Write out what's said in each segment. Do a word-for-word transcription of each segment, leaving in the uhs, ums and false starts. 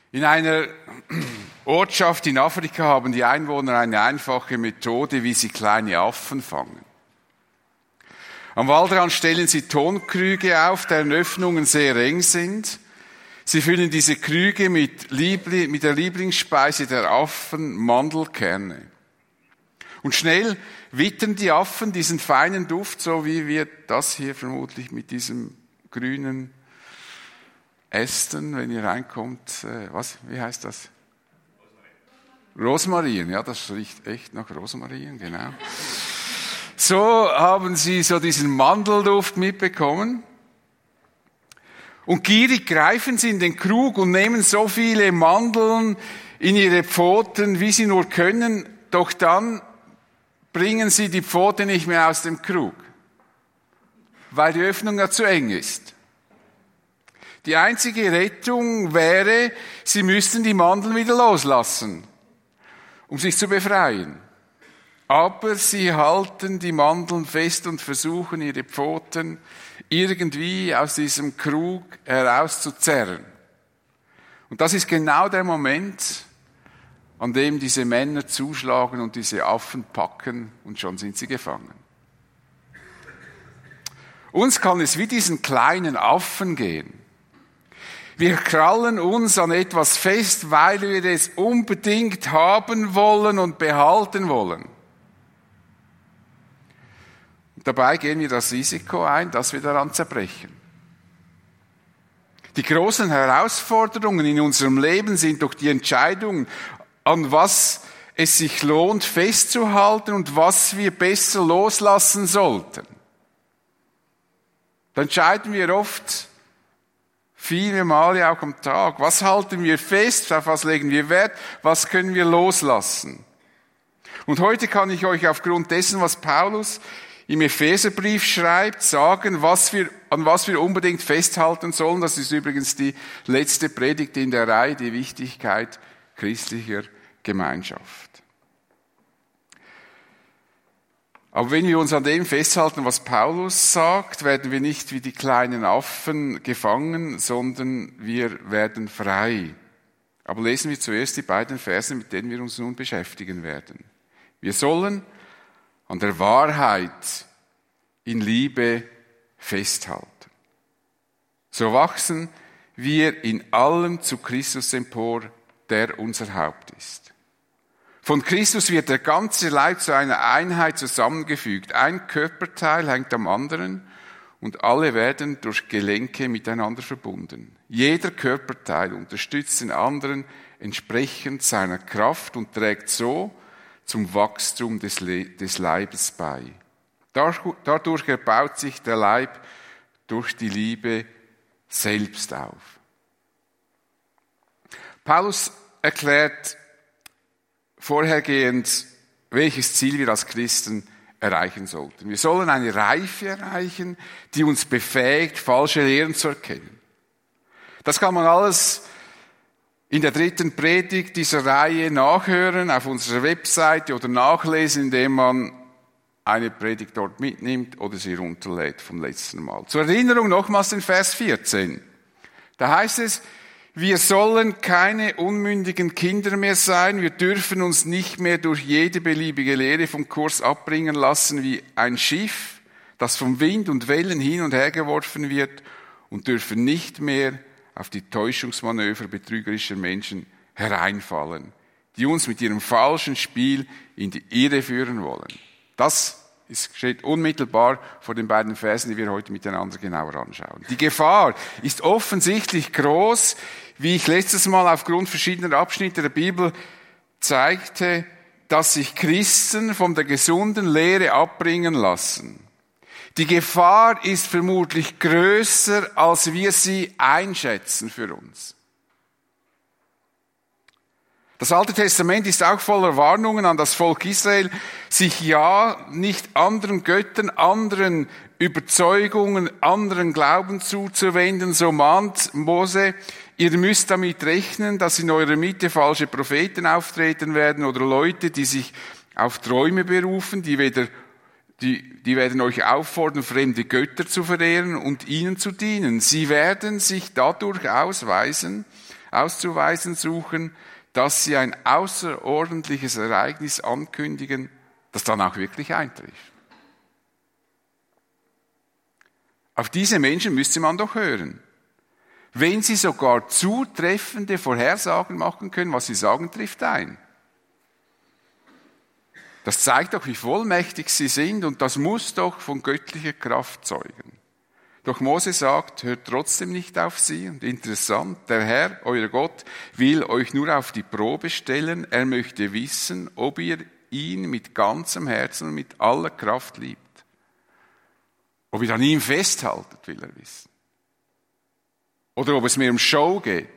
In einer Ortschaft in Afrika haben die Einwohner eine einfache Methode, wie sie kleine Affen fangen. Am Waldrand stellen sie Tonkrüge auf, deren Öffnungen sehr eng sind. Sie füllen diese Krüge mit, Liebli- mit der Lieblingsspeise der Affen, Mandelkerne. Und schnell wittern die Affen diesen feinen Duft, so wie wir das hier vermutlich mit diesem grünen Ästen, wenn ihr reinkommt, äh, was, wie heißt das? Rosmarin, ja, das riecht echt nach Rosmarin, genau. So haben sie so diesen Mandelduft mitbekommen. Und gierig greifen sie in den Krug und nehmen so viele Mandeln in ihre Pfoten, wie sie nur können, doch dann bringen sie die Pfote nicht mehr aus dem Krug, weil die Öffnung ja zu eng ist. Die einzige Rettung wäre, sie müssten die Mandeln wieder loslassen, um sich zu befreien. Aber sie halten die Mandeln fest und versuchen, ihre Pfoten irgendwie aus diesem Krug herauszuzerren. Und das ist genau der Moment, an dem diese Männer zuschlagen und diese Affen packen und schon sind sie gefangen. Uns kann es wie diesen kleinen Affen gehen. Wir krallen uns an etwas fest, weil wir es unbedingt haben wollen und behalten wollen. Und dabei gehen wir das Risiko ein, dass wir daran zerbrechen. Die großen Herausforderungen in unserem Leben sind doch die Entscheidungen, an was es sich lohnt, festzuhalten und was wir besser loslassen sollten. Da entscheiden wir oft, viele Male auch am Tag. Was halten wir fest? Auf was legen wir Wert? Was können wir loslassen? Und heute kann ich euch aufgrund dessen, was Paulus im Epheserbrief schreibt, sagen, was wir, an was wir unbedingt festhalten sollen. Das ist übrigens die letzte Predigt in der Reihe, die Wichtigkeit christlicher Gemeinschaft. Aber wenn wir uns an dem festhalten, was Paulus sagt, werden wir nicht wie die kleinen Affen gefangen, sondern wir werden frei. Aber lesen wir zuerst die beiden Verse, mit denen wir uns nun beschäftigen werden. Wir sollen an der Wahrheit in Liebe festhalten. So wachsen wir in allem zu Christus empor, der unser Haupt ist. Von Christus wird der ganze Leib zu einer Einheit zusammengefügt. Ein Körperteil hängt am anderen und alle werden durch Gelenke miteinander verbunden. Jeder Körperteil unterstützt den anderen entsprechend seiner Kraft und trägt so zum Wachstum des, Le- des Leibes bei. Dadurch erbaut sich der Leib durch die Liebe selbst auf. Paulus erklärt vorhergehend, welches Ziel wir als Christen erreichen sollten. Wir sollen eine Reife erreichen, die uns befähigt, falsche Lehren zu erkennen. Das kann man alles in der dritten Predigt dieser Reihe nachhören, auf unserer Webseite oder nachlesen, indem man eine Predigt dort mitnimmt oder sie runterlädt vom letzten Mal. Zur Erinnerung nochmals den Vers vierzehn. Da heißt es, wir sollen keine unmündigen Kinder mehr sein. Wir dürfen uns nicht mehr durch jede beliebige Lehre vom Kurs abbringen lassen wie ein Schiff, das vom Wind und Wellen hin und her geworfen wird, und dürfen nicht mehr auf die Täuschungsmanöver betrügerischer Menschen hereinfallen, die uns mit ihrem falschen Spiel in die Irre führen wollen. Das Es steht unmittelbar vor den beiden Versen, die wir heute miteinander genauer anschauen. Die Gefahr ist offensichtlich groß, wie ich letztes Mal aufgrund verschiedener Abschnitte der Bibel zeigte, dass sich Christen von der gesunden Lehre abbringen lassen. Die Gefahr ist vermutlich größer, als wir sie einschätzen für uns. Das Alte Testament ist auch voller Warnungen an das Volk Israel, sich ja nicht anderen Göttern, anderen Überzeugungen, anderen Glauben zuzuwenden. So mahnt Mose, ihr müsst damit rechnen, dass in eurer Mitte falsche Propheten auftreten werden oder Leute, die sich auf Träume berufen, die, weder, die, die werden euch auffordern, fremde Götter zu verehren und ihnen zu dienen. Sie werden sich dadurch ausweisen, auszuweisen suchen, dass sie ein außerordentliches Ereignis ankündigen, das dann auch wirklich eintrifft. Auf diese Menschen müsste man doch hören. Wenn sie sogar zutreffende Vorhersagen machen können, was sie sagen, trifft ein. Das zeigt doch, wie vollmächtig sie sind, und das muss doch von göttlicher Kraft zeugen. Doch Mose sagt, hört trotzdem nicht auf sie. Und interessant, der Herr, euer Gott, will euch nur auf die Probe stellen. Er möchte wissen, ob ihr ihn mit ganzem Herzen und mit aller Kraft liebt. Ob ihr an ihm festhaltet, will er wissen. Oder ob es mehr um Show geht.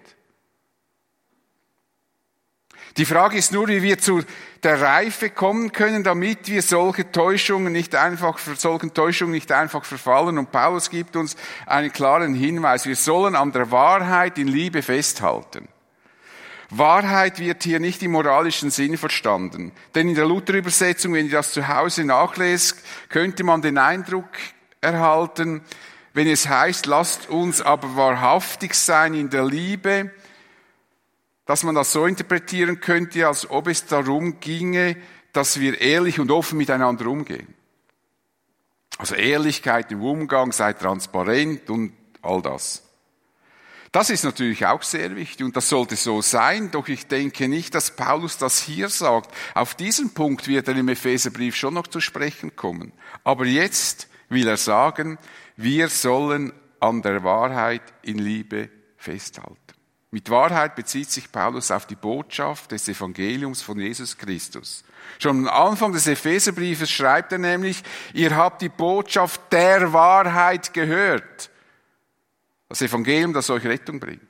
Die Frage ist nur, wie wir zu der Reife kommen können, damit wir solche Täuschungen nicht einfach, solchen Täuschungen nicht einfach verfallen. Und Paulus gibt uns einen klaren Hinweis. Wir sollen an der Wahrheit in Liebe festhalten. Wahrheit wird hier nicht im moralischen Sinn verstanden. Denn in der Luther-Übersetzung, wenn ihr das zu Hause nachlest, könnte man den Eindruck erhalten, wenn es heißt, lasst uns aber wahrhaftig sein in der Liebe, dass man das so interpretieren könnte, als ob es darum ginge, dass wir ehrlich und offen miteinander umgehen. Also Ehrlichkeit im Umgang, sei transparent und all das. Das ist natürlich auch sehr wichtig und das sollte so sein, doch ich denke nicht, dass Paulus das hier sagt. Auf diesen Punkt wird er im Epheserbrief schon noch zu sprechen kommen. Aber jetzt will er sagen, wir sollen an der Wahrheit in Liebe festhalten. Mit Wahrheit bezieht sich Paulus auf die Botschaft des Evangeliums von Jesus Christus. Schon am Anfang des Epheserbriefes schreibt er nämlich, ihr habt die Botschaft der Wahrheit gehört. Das Evangelium, das euch Rettung bringt.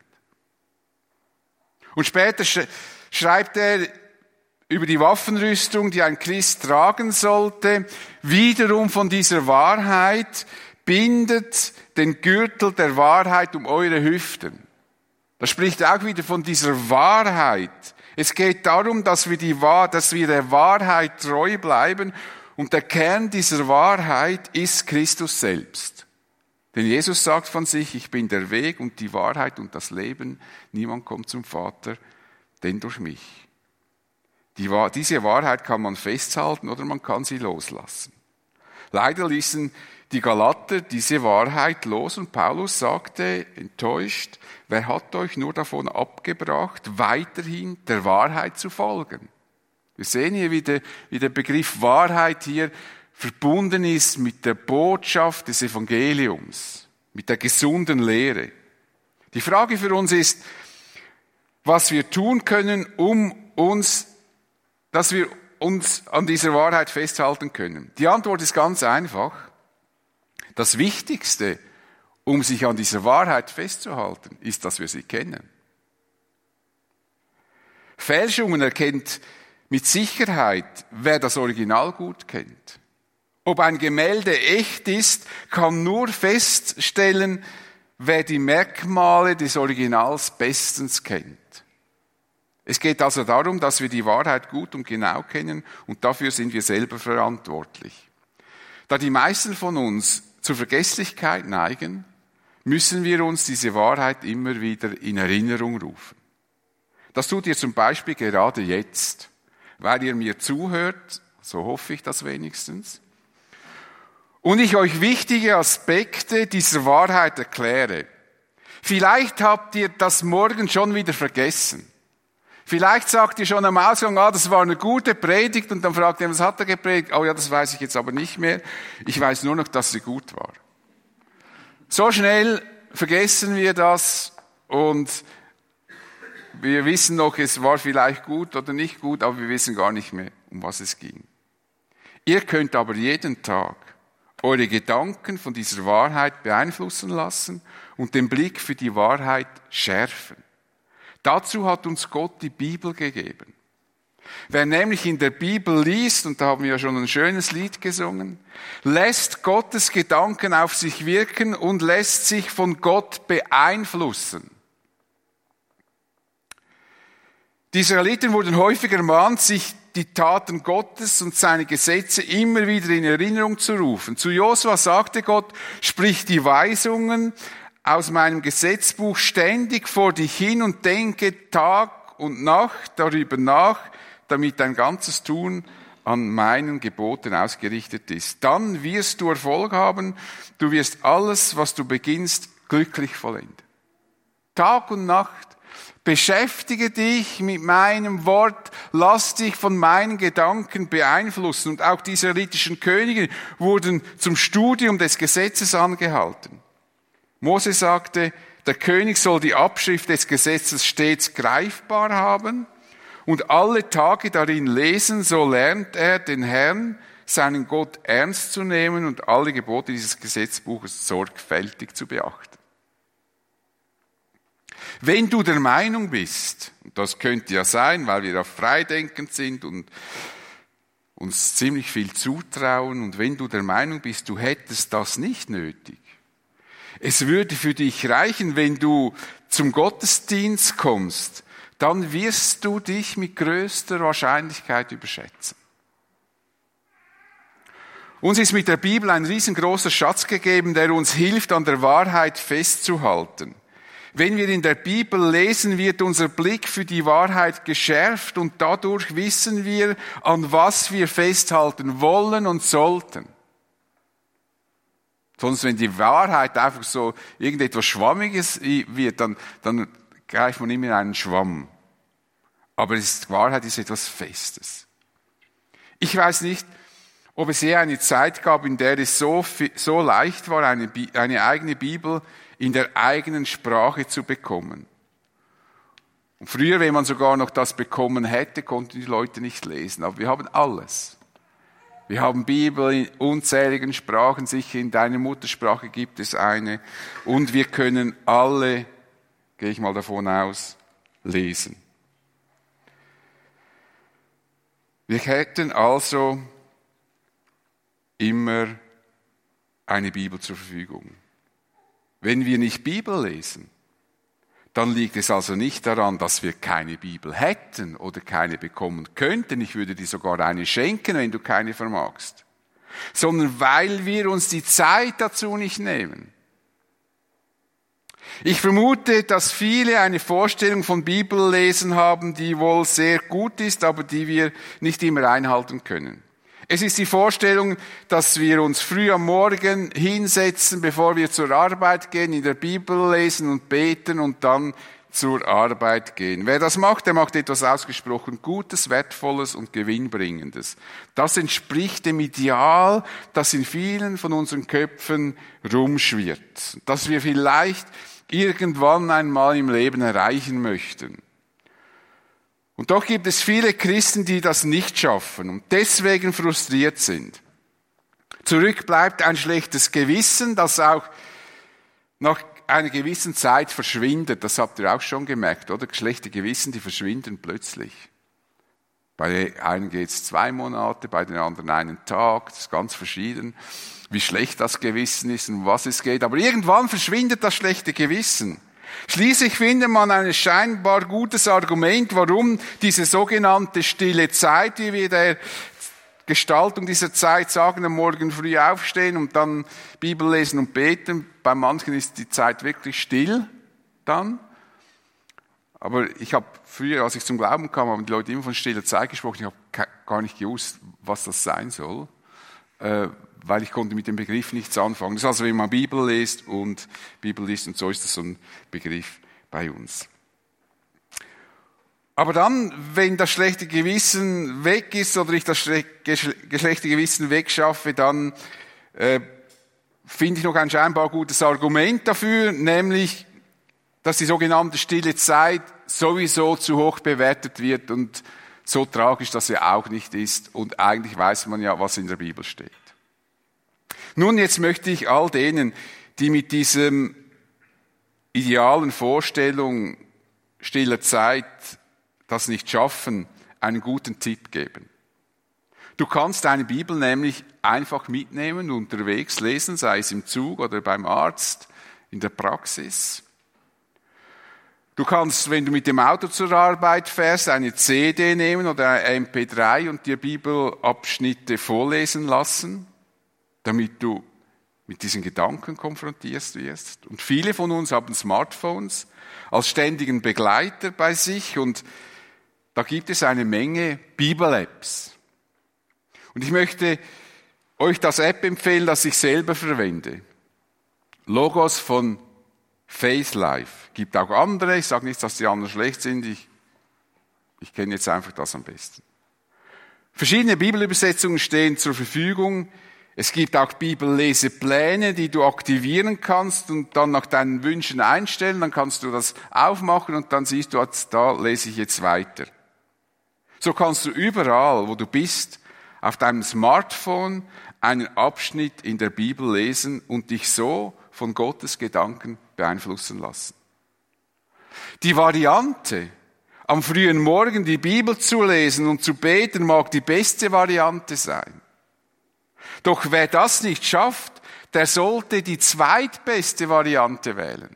Und später schreibt er über die Waffenrüstung, die ein Christ tragen sollte, wiederum von dieser Wahrheit, bindet den Gürtel der Wahrheit um eure Hüften. Das spricht auch wieder von dieser Wahrheit. Es geht darum, dass wir, die, dass wir der Wahrheit treu bleiben. Und der Kern dieser Wahrheit ist Christus selbst. Denn Jesus sagt von sich, ich bin der Weg und die Wahrheit und das Leben. Niemand kommt zum Vater, denn durch mich. Die, diese Wahrheit kann man festhalten oder man kann sie loslassen. Leider ließen die Galater diese Wahrheit los und Paulus sagte, enttäuscht, wer hat euch nur davon abgebracht, weiterhin der Wahrheit zu folgen? Wir sehen hier, wie der, wie der Begriff Wahrheit hier verbunden ist mit der Botschaft des Evangeliums, mit der gesunden Lehre. Die Frage für uns ist, was wir tun können, um uns, dass wir uns an dieser Wahrheit festhalten können. Die Antwort ist ganz einfach. Das Wichtigste, um sich an dieser Wahrheit festzuhalten, ist, dass wir sie kennen. Fälschungen erkennt mit Sicherheit, wer das Original gut kennt. Ob ein Gemälde echt ist, kann nur feststellen, wer die Merkmale des Originals bestens kennt. Es geht also darum, dass wir die Wahrheit gut und genau kennen und dafür sind wir selber verantwortlich. Da die meisten von uns zur Vergesslichkeit neigen, müssen wir uns diese Wahrheit immer wieder in Erinnerung rufen. Das tut ihr zum Beispiel gerade jetzt, weil ihr mir zuhört, so hoffe ich das wenigstens, und ich euch wichtige Aspekte dieser Wahrheit erkläre. Vielleicht habt ihr das morgen schon wieder vergessen. Vielleicht sagt ihr schon am Ausgang, ah, das war eine gute Predigt, und dann fragt ihr, was hat er gepredigt? Oh ja, das weiß ich jetzt aber nicht mehr. Ich weiß nur noch, dass sie gut war. So schnell vergessen wir das und wir wissen noch, es war vielleicht gut oder nicht gut, aber wir wissen gar nicht mehr, um was es ging. Ihr könnt aber jeden Tag eure Gedanken von dieser Wahrheit beeinflussen lassen und den Blick für die Wahrheit schärfen. Dazu hat uns Gott die Bibel gegeben. Wer nämlich in der Bibel liest, und da haben wir ja schon ein schönes Lied gesungen, lässt Gottes Gedanken auf sich wirken und lässt sich von Gott beeinflussen. Die Israeliten wurden häufig ermahnt, sich die Taten Gottes und seine Gesetze immer wieder in Erinnerung zu rufen. Zu Josua sagte Gott, sprich die Weisungen aus meinem Gesetzbuch ständig vor dich hin und denke Tag und Nacht darüber nach, damit dein ganzes Tun an meinen Geboten ausgerichtet ist. Dann wirst du Erfolg haben, du wirst alles, was du beginnst, glücklich vollenden. Tag und Nacht, beschäftige dich mit meinem Wort, lass dich von meinen Gedanken beeinflussen. Und auch die israelitischen Könige wurden zum Studium des Gesetzes angehalten. Mose sagte, der König soll die Abschrift des Gesetzes stets greifbar haben und alle Tage darin lesen, so lernt er den Herrn, seinen Gott ernst zu nehmen und alle Gebote dieses Gesetzbuches sorgfältig zu beachten. Wenn du der Meinung bist, und das könnte ja sein, weil wir auch freidenkend sind und uns ziemlich viel zutrauen, und wenn du der Meinung bist, du hättest das nicht nötig, es würde für dich reichen, wenn du zum Gottesdienst kommst, dann wirst du dich mit größter Wahrscheinlichkeit überschätzen. Uns ist mit der Bibel ein riesengroßer Schatz gegeben, der uns hilft, an der Wahrheit festzuhalten. Wenn wir in der Bibel lesen, wird unser Blick für die Wahrheit geschärft und dadurch wissen wir, an was wir festhalten wollen und sollten. Sonst, wenn die Wahrheit einfach so irgendetwas Schwammiges wird, dann, dann greift man immer in einen Schwamm. Aber die Wahrheit ist etwas Festes. Ich weiß nicht, ob es je eine Zeit gab, in der es so, so leicht war, eine, eine eigene Bibel in der eigenen Sprache zu bekommen. Und früher, wenn man sogar noch das bekommen hätte, konnten die Leute nicht lesen. Aber wir haben alles. Wir haben Bibel in unzähligen Sprachen, sicher in deiner Muttersprache gibt es eine. Und wir können alle, gehe ich mal davon aus, lesen. Wir hätten also immer eine Bibel zur Verfügung. Wenn wir nicht Bibel lesen, dann liegt es also nicht daran, dass wir keine Bibel hätten oder keine bekommen könnten. Ich würde dir sogar eine schenken, wenn du keine vermagst. Sondern weil wir uns die Zeit dazu nicht nehmen. Ich vermute, dass viele eine Vorstellung von Bibellesen haben, die wohl sehr gut ist, aber die wir nicht immer einhalten können. Es ist die Vorstellung, dass wir uns früh am Morgen hinsetzen, bevor wir zur Arbeit gehen, in der Bibel lesen und beten und dann zur Arbeit gehen. Wer das macht, der macht etwas ausgesprochen Gutes, Wertvolles und Gewinnbringendes. Das entspricht dem Ideal, das in vielen von unseren Köpfen rumschwirrt, das wir vielleicht irgendwann einmal im Leben erreichen möchten. Und doch gibt es viele Christen, die das nicht schaffen und deswegen frustriert sind. Zurück bleibt ein schlechtes Gewissen, das auch nach einer gewissen Zeit verschwindet. Das habt ihr auch schon gemerkt, oder? Schlechte Gewissen, die verschwinden plötzlich. Bei den einen geht es zwei Monate, bei den anderen einen Tag. Das ist ganz verschieden, wie schlecht das Gewissen ist und um was es geht. Aber irgendwann verschwindet das schlechte Gewissen. Schließlich findet man ein scheinbar gutes Argument, warum diese sogenannte stille Zeit, wie wir der Gestaltung dieser Zeit sagen, am Morgen früh aufstehen und dann Bibel lesen und beten. Bei manchen ist die Zeit wirklich still dann. Aber ich habe früher, als ich zum Glauben kam, haben die Leute immer von stiller Zeit gesprochen. Ich habe gar nicht gewusst, was das sein soll, äh, weil ich konnte mit dem Begriff nichts anfangen. Das ist also, wenn man Bibel liest und Bibel liest und so ist das so ein Begriff bei uns. Aber dann, wenn das schlechte Gewissen weg ist oder ich das schlechte Gewissen wegschaffe, dann äh, finde ich noch ein scheinbar gutes Argument dafür, nämlich, dass die sogenannte stille Zeit sowieso zu hoch bewertet wird und so tragisch, dass sie auch nicht ist. Und eigentlich weiß man ja, was in der Bibel steht. Nun, jetzt möchte ich all denen, die mit diesem idealen Vorstellung stiller Zeit das nicht schaffen, einen guten Tipp geben. Du kannst deine Bibel nämlich einfach mitnehmen, unterwegs lesen, sei es im Zug oder beim Arzt, in der Praxis. Du kannst, wenn du mit dem Auto zur Arbeit fährst, eine C D nehmen oder eine M P drei und dir Bibelabschnitte vorlesen lassen, damit du mit diesen Gedanken konfrontiert wirst. Und viele von uns haben Smartphones als ständigen Begleiter bei sich und da gibt es eine Menge Bibel-Apps. Und ich möchte euch das App empfehlen, das ich selber verwende. Logos von Faith Life. Gibt auch andere, ich sage nicht, dass die anderen schlecht sind, ich, ich kenne jetzt einfach das am besten. Verschiedene Bibelübersetzungen stehen zur Verfügung. Es gibt auch Bibellesepläne, die du aktivieren kannst und dann nach deinen Wünschen einstellen. Dann kannst du das aufmachen und dann siehst du, da lese ich jetzt weiter. So kannst du überall, wo du bist, auf deinem Smartphone einen Abschnitt in der Bibel lesen und dich so von Gottes Gedanken beeinflussen lassen. Die Variante, am frühen Morgen die Bibel zu lesen und zu beten, mag die beste Variante sein. Doch wer das nicht schafft, der sollte die zweitbeste Variante wählen.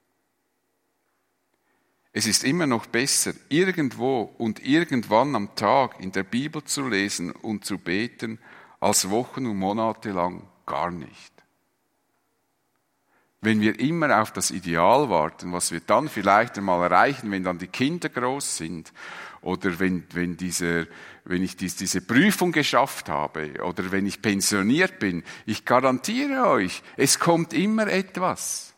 Es ist immer noch besser, irgendwo und irgendwann am Tag in der Bibel zu lesen und zu beten, als Wochen und Monate lang gar nicht. Wenn wir immer auf das Ideal warten, was wir dann vielleicht einmal erreichen, wenn dann die Kinder groß sind, oder wenn, wenn, diese, wenn ich dies, diese Prüfung geschafft habe, oder wenn ich pensioniert bin, ich garantiere euch, es kommt immer etwas.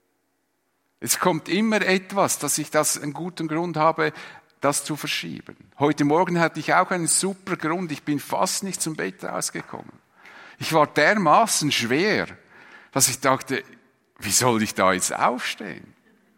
Es kommt immer etwas, dass ich das einen guten Grund habe, das zu verschieben. Heute Morgen hatte ich auch einen super Grund, ich bin fast nicht zum Bett rausgekommen. Ich war dermaßen schwer, dass ich dachte, wie soll ich da jetzt aufstehen?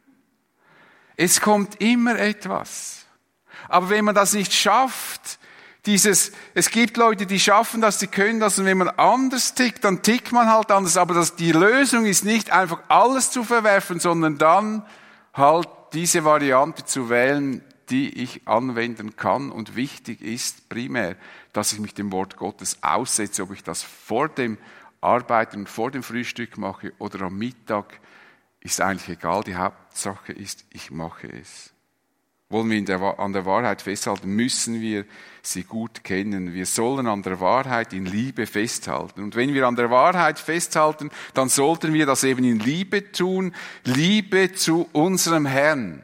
Es kommt immer etwas. Aber wenn man das nicht schafft, dieses, es gibt Leute, die schaffen das, die können das, und wenn man anders tickt, dann tickt man halt anders. Aber das, die Lösung ist nicht einfach alles zu verwerfen, sondern dann halt diese Variante zu wählen, die ich anwenden kann. Und wichtig ist primär, dass ich mich dem Wort Gottes aussetze, ob ich das vor dem Arbeiten und vor dem Frühstück mache oder am Mittag, ist eigentlich egal. Die Hauptsache ist, ich mache es. Wollen wir in der, an der Wahrheit festhalten, müssen wir sie gut kennen. Wir sollen an der Wahrheit in Liebe festhalten. Und wenn wir an der Wahrheit festhalten, dann sollten wir das eben in Liebe tun, Liebe zu unserem Herrn.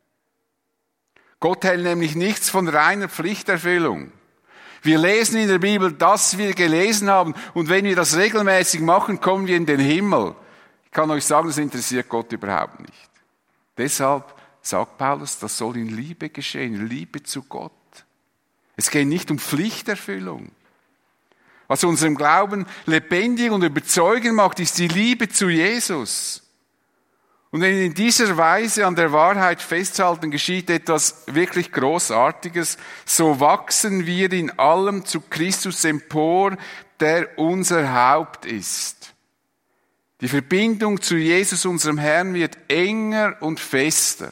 Gott hält nämlich nichts von reiner Pflichterfüllung. Wir lesen in der Bibel, dass wir gelesen haben, und wenn wir das regelmäßig machen, kommen wir in den Himmel. Ich kann euch sagen, das interessiert Gott überhaupt nicht. Deshalb sagt Paulus, das soll in Liebe geschehen, in Liebe zu Gott. Es geht nicht um Pflichterfüllung. Was unserem Glauben lebendig und überzeugend macht, ist die Liebe zu Jesus. Und wenn wir in dieser Weise an der Wahrheit festhalten, geschieht etwas wirklich Großartiges. So wachsen wir in allem zu Christus empor, der unser Haupt ist. Die Verbindung zu Jesus, unserem Herrn, wird enger und fester.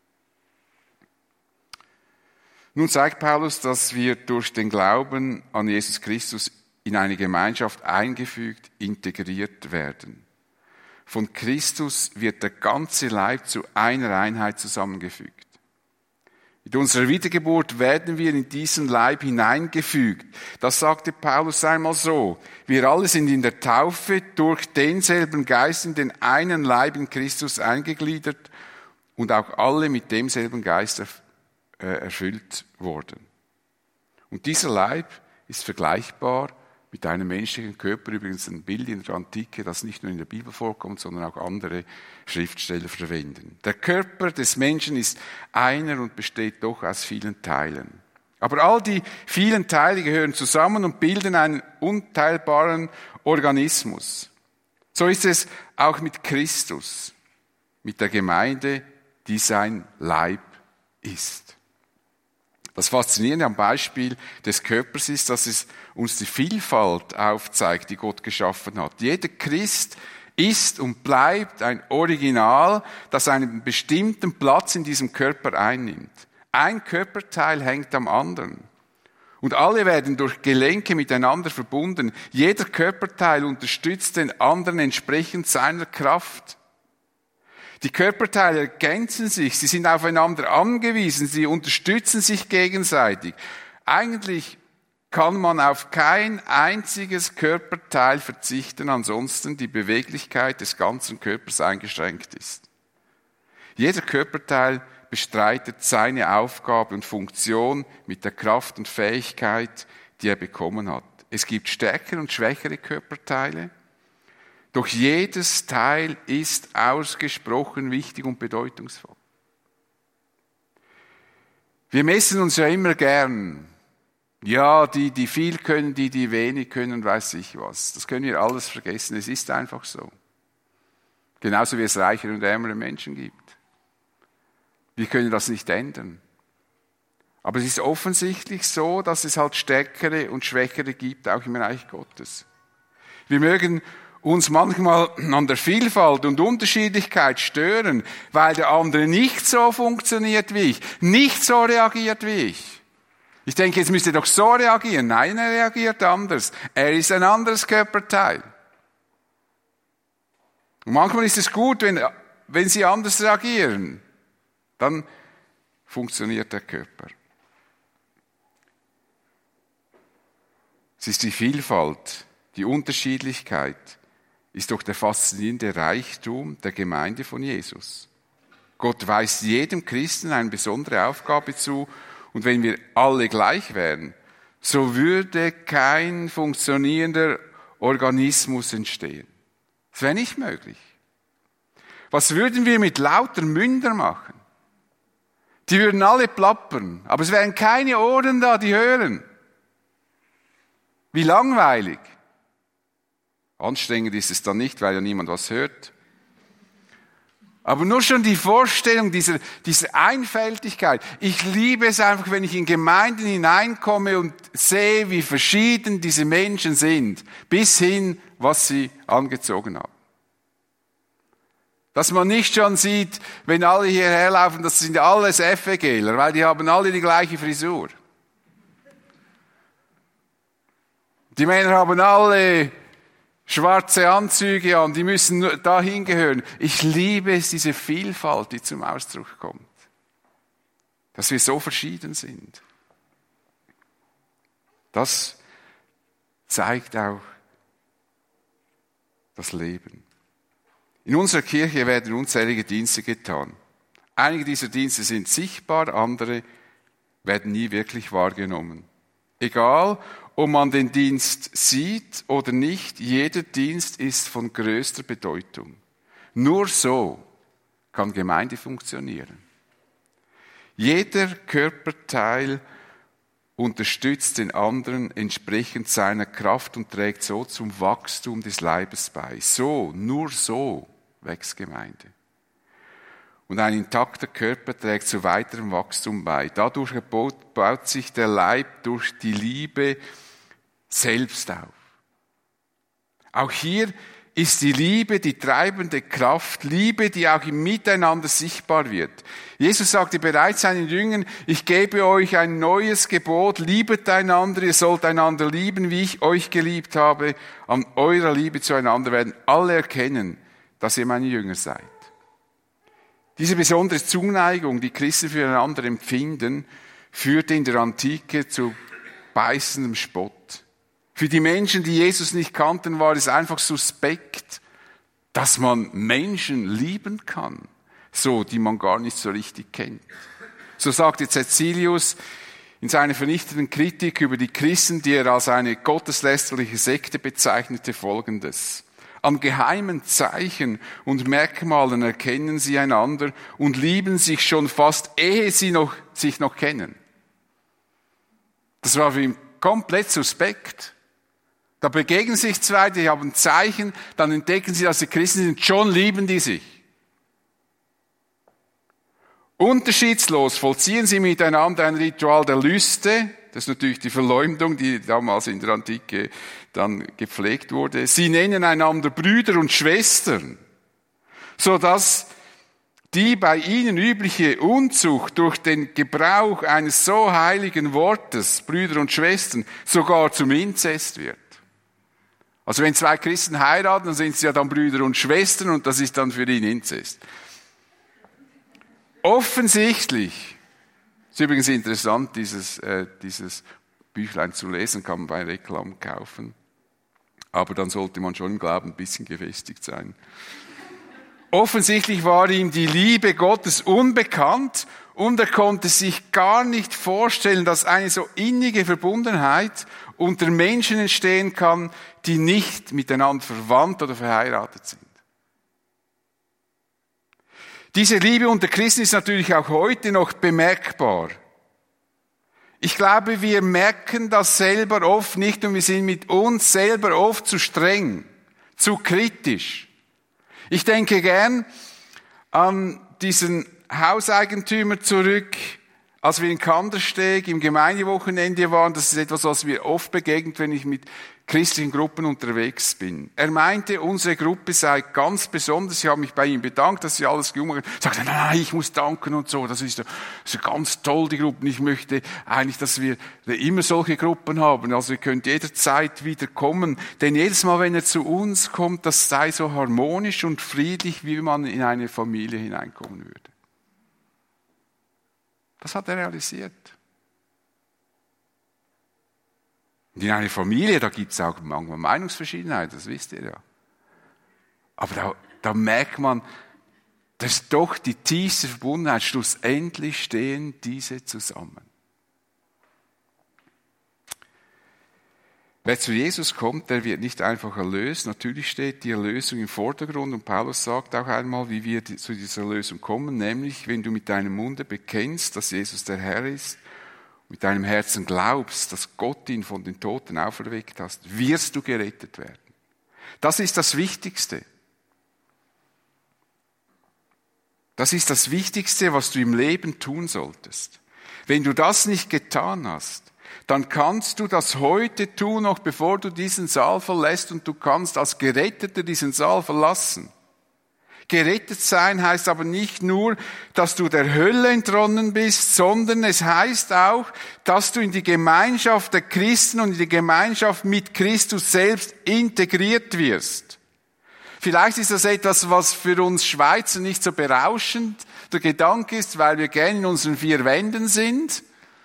Nun zeigt Paulus, dass wir durch den Glauben an Jesus Christus in eine Gemeinschaft eingefügt, integriert werden. Von Christus wird der ganze Leib zu einer Einheit zusammengefügt. Mit unserer Wiedergeburt werden wir in diesen Leib hineingefügt. Das sagte Paulus einmal so: Wir alle sind in der Taufe durch denselben Geist in den einen Leib in Christus eingegliedert und auch alle mit demselben Geist erfüllt worden. Und dieser Leib ist vergleichbar mit einem menschlichen Körper, übrigens ein Bild in der Antike, das nicht nur in der Bibel vorkommt, sondern auch andere Schriftsteller verwenden. Der Körper des Menschen ist einer und besteht doch aus vielen Teilen. Aber all die vielen Teile gehören zusammen und bilden einen unteilbaren Organismus. So ist es auch mit Christus, mit der Gemeinde, die sein Leib ist. Das Faszinierende am Beispiel des Körpers ist, dass es uns die Vielfalt aufzeigt, die Gott geschaffen hat. Jeder Christ ist und bleibt ein Original, das einen bestimmten Platz in diesem Körper einnimmt. Ein Körperteil hängt am anderen. Und alle werden durch Gelenke miteinander verbunden. Jeder Körperteil unterstützt den anderen entsprechend seiner Kraft. Die Körperteile ergänzen sich, sie sind aufeinander angewiesen, sie unterstützen sich gegenseitig. Eigentlich kann man auf kein einziges Körperteil verzichten, ansonsten die Beweglichkeit des ganzen Körpers eingeschränkt ist. Jeder Körperteil bestreitet seine Aufgabe und Funktion mit der Kraft und Fähigkeit, die er bekommen hat. Es gibt stärkere und schwächere Körperteile, doch jedes Teil ist ausgesprochen wichtig und bedeutungsvoll. Wir messen uns ja immer gern. Ja, die, die viel können, die, die wenig können, weiß ich was. Das können wir alles vergessen. Es ist einfach so. Genauso wie es reichere und ärmere Menschen gibt. Wir können das nicht ändern. Aber es ist offensichtlich so, dass es halt Stärkere und Schwächere gibt, auch im Reich Gottes. Wir mögen uns manchmal an der Vielfalt und Unterschiedlichkeit stören, weil der andere nicht so funktioniert wie ich, nicht so reagiert wie ich. Ich denke, jetzt müsste er doch so reagieren. Nein, er reagiert anders. Er ist ein anderes Körperteil. Und manchmal ist es gut, wenn, wenn sie anders reagieren. Dann funktioniert der Körper. Es ist die Vielfalt, die Unterschiedlichkeit, ist doch der faszinierende Reichtum der Gemeinde von Jesus. Gott weist jedem Christen eine besondere Aufgabe zu, und wenn wir alle gleich wären, so würde kein funktionierender Organismus entstehen. Das wäre nicht möglich. Was würden wir mit lauter Münder machen? Die würden alle plappern, aber es wären keine Ohren da, die hören. Wie langweilig. Anstrengend ist es dann nicht, weil ja niemand was hört. Aber nur schon die Vorstellung dieser, dieser Einfältigkeit. Ich liebe es einfach, wenn ich in Gemeinden hineinkomme und sehe, wie verschieden diese Menschen sind, bis hin, was sie angezogen haben. Dass man nicht schon sieht, wenn alle hierher laufen, das sind alles FEGler, weil die haben alle die gleiche Frisur. Die Männer haben alle schwarze Anzüge an, die müssen nur dahin gehören. Ich liebe es, diese Vielfalt, die zum Ausdruck kommt. Dass wir so verschieden sind. Das zeigt auch das Leben. In unserer Kirche werden unzählige Dienste getan. Einige dieser Dienste sind sichtbar, andere werden nie wirklich wahrgenommen. Egal, ob man den Dienst sieht oder nicht, jeder Dienst ist von größter Bedeutung. Nur so kann Gemeinde funktionieren. Jeder Körperteil unterstützt den anderen entsprechend seiner Kraft und trägt so zum Wachstum des Leibes bei. So, nur so wächst Gemeinde. Und ein intakter Körper trägt zu weiterem Wachstum bei. Dadurch baut, baut sich der Leib durch die Liebe selbst auf. Auch hier ist die Liebe die treibende Kraft, Liebe, die auch im Miteinander sichtbar wird. Jesus sagte bereits seinen Jüngern, ich gebe euch ein neues Gebot, liebet einander, ihr sollt einander lieben, wie ich euch geliebt habe. An eurer Liebe zueinander werden alle erkennen, dass ihr meine Jünger seid. Diese besondere Zuneigung, die Christen füreinander empfinden, führte in der Antike zu beißendem Spott. Für die Menschen, die Jesus nicht kannten, war es einfach suspekt, dass man Menschen lieben kann, so, die man gar nicht so richtig kennt. So sagte Caecilius in seiner vernichtenden Kritik über die Christen, die er als eine gotteslästerliche Sekte bezeichnete, Folgendes: An geheimen Zeichen und Merkmalen erkennen sie einander und lieben sich schon fast, ehe sie noch, sich noch kennen. Das war für ihn komplett suspekt. Da begegnen sich zwei, die haben Zeichen, dann entdecken sie, dass sie Christen sind, schon lieben die sich. Unterschiedslos vollziehen sie miteinander ein Ritual der Lüste. Das ist natürlich die Verleumdung, die damals in der Antike dann gepflegt wurde. Sie nennen einander Brüder und Schwestern, sodass die bei ihnen übliche Unzucht durch den Gebrauch eines so heiligen Wortes, Brüder und Schwestern, sogar zum Inzest wird. Also wenn zwei Christen heiraten, dann sind sie ja dann Brüder und Schwestern und das ist dann für ihn Inzest. Offensichtlich, ist übrigens interessant, dieses, äh, dieses Büchlein zu lesen, kann man bei Reklam kaufen. Aber dann sollte man schon im Glauben ein bisschen gefestigt sein. Offensichtlich war ihm die Liebe Gottes unbekannt und er konnte sich gar nicht vorstellen, dass eine so innige Verbundenheit unter Menschen entstehen kann, die nicht miteinander verwandt oder verheiratet sind. Diese Liebe unter Christen ist natürlich auch heute noch bemerkbar. Ich glaube, wir merken das selber oft nicht und wir sind mit uns selber oft zu streng, zu kritisch. Ich denke gern an diesen Hauseigentümer zurück, als wir in Kandersteg im Gemeindewochenende waren. Das ist etwas, was mir oft begegnet, wenn ich mit christlichen Gruppen unterwegs bin. Er meinte, unsere Gruppe sei ganz besonders. Ich habe mich bei ihm bedankt, dass sie alles gemacht haben. Er sagte, nein, ich muss danken und so. Das ist, das ist ganz toll, die Gruppen. Ich möchte eigentlich, dass wir immer solche Gruppen haben. Also ihr könnt jederzeit wieder kommen. Denn jedes Mal, wenn er zu uns kommt, das sei so harmonisch und friedlich, wie man in eine Familie hineinkommen würde. Das hat er realisiert. Und in einer Familie, da gibt es auch manchmal Meinungsverschiedenheit, das wisst ihr ja. Aber da, da merkt man, dass doch die tiefste Verbundenheit, schlussendlich stehen diese zusammen. Wer zu Jesus kommt, der wird nicht einfach erlöst. Natürlich steht die Erlösung im Vordergrund und Paulus sagt auch einmal, wie wir zu dieser Erlösung kommen, nämlich wenn du mit deinem Munde bekennst, dass Jesus der Herr ist, mit deinem Herzen glaubst, dass Gott ihn von den Toten auferweckt hat, wirst du gerettet werden. Das ist das Wichtigste. Das ist das Wichtigste, was du im Leben tun solltest. Wenn du das nicht getan hast, dann kannst du das heute tun, noch bevor du diesen Saal verlässt und du kannst als Geretteter diesen Saal verlassen. Gerettet sein heißt aber nicht nur, dass du der Hölle entronnen bist, sondern es heißt auch, dass du in die Gemeinschaft der Christen und in die Gemeinschaft mit Christus selbst integriert wirst. Vielleicht ist das etwas, was für uns Schweizer nicht so berauschend der Gedanke ist, weil wir gerne in unseren vier Wänden sind.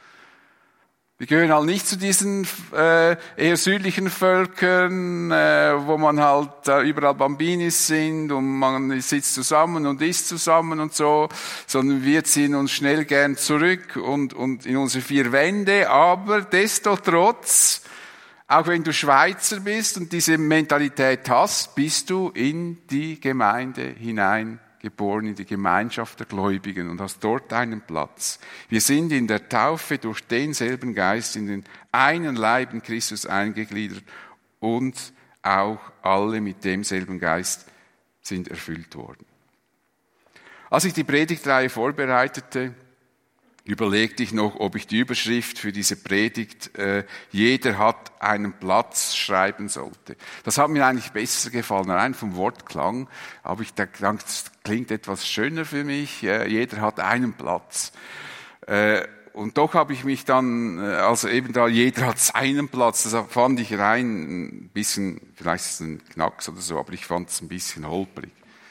Wir gehören halt nicht zu diesen äh, eher südlichen Völkern, äh, wo man halt äh, überall Bambinis sind und man sitzt zusammen und isst zusammen und so, sondern wir ziehen uns schnell gern zurück und, und in unsere vier Wände. Aber desto trotz, auch wenn du Schweizer bist und diese Mentalität hast, bist du in die Gemeinde hinein geboren, in die Gemeinschaft der Gläubigen und hast dort einen Platz. Wir sind in der Taufe durch denselben Geist in den einen Leib in Christus eingegliedert und auch alle mit demselben Geist sind erfüllt worden. Als ich die Predigtreihe vorbereitete, überlegte ich noch, ob ich die Überschrift für diese Predigt äh, „Jeder hat einen Platz" schreiben sollte. Das hat mir eigentlich besser gefallen, rein vom Wortklang. Aber ich dachte, das klingt etwas schöner für mich. Äh, jeder hat einen Platz. Äh, und doch habe ich mich dann, äh, also eben da, jeder hat seinen Platz, das fand ich rein ein bisschen, vielleicht ist es ein Knacks oder so, aber ich fand es ein bisschen holprig.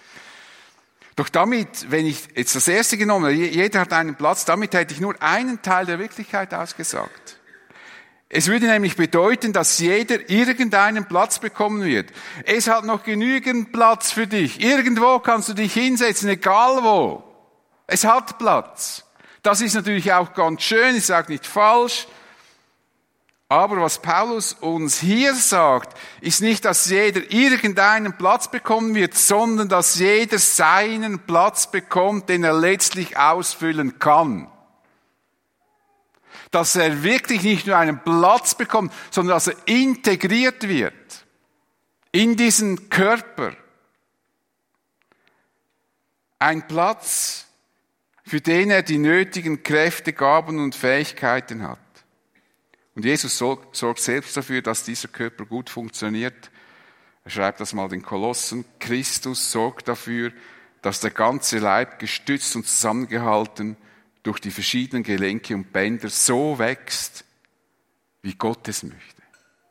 Doch damit, wenn ich jetzt das erste genommen habe, jeder hat einen Platz, damit hätte ich nur einen Teil der Wirklichkeit ausgesagt. Es würde nämlich bedeuten, dass jeder irgendeinen Platz bekommen wird. Es hat noch genügend Platz für dich. Irgendwo kannst du dich hinsetzen, egal wo. Es hat Platz. Das ist natürlich auch ganz schön, ich sage nicht falsch. Aber was Paulus uns hier sagt, ist nicht, dass jeder irgendeinen Platz bekommen wird, sondern dass jeder seinen Platz bekommt, den er letztlich ausfüllen kann. Dass er wirklich nicht nur einen Platz bekommt, sondern dass er integriert wird in diesen Körper. Ein Platz, für den er die nötigen Kräfte, Gaben und Fähigkeiten hat. Und Jesus sorgt selbst dafür, dass dieser Körper gut funktioniert. Er schreibt das mal den Kolossen. Christus sorgt dafür, dass der ganze Leib gestützt und zusammengehalten durch die verschiedenen Gelenke und Bänder so wächst, wie Gott es möchte.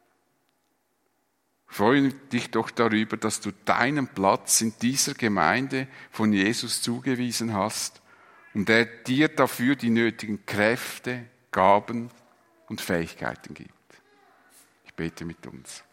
Freue dich doch darüber, dass du deinen Platz in dieser Gemeinde von Jesus zugewiesen hast und er dir dafür die nötigen Kräfte, Gaben und Fähigkeiten gibt. Ich bete mit uns.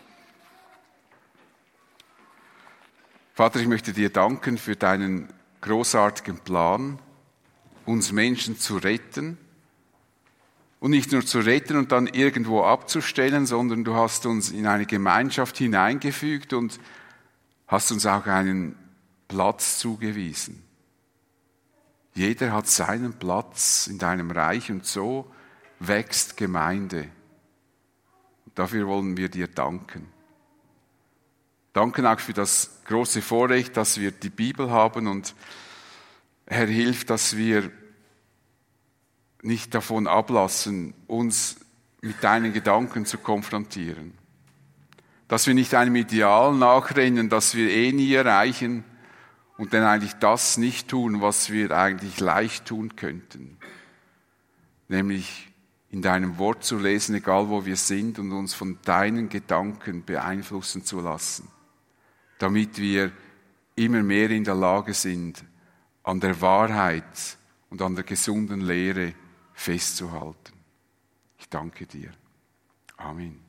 Vater, ich möchte dir danken für deinen großartigen Plan, uns Menschen zu retten. Und nicht nur zu retten und dann irgendwo abzustellen, sondern du hast uns in eine Gemeinschaft hineingefügt und hast uns auch einen Platz zugewiesen. Jeder hat seinen Platz in deinem Reich und so wächst Gemeinde. Und dafür wollen wir dir danken. Danken auch für das große Vorrecht, dass wir die Bibel haben und Herr, hilf, dass wir nicht davon ablassen, uns mit deinen Gedanken zu konfrontieren. Dass wir nicht einem Ideal nachrennen, das wir eh nie erreichen und dann eigentlich das nicht tun, was wir eigentlich leicht tun könnten. Nämlich in deinem Wort zu lesen, egal wo wir sind, und uns von deinen Gedanken beeinflussen zu lassen, damit wir immer mehr in der Lage sind, an der Wahrheit und an der gesunden Lehre festzuhalten. Ich danke dir. Amen.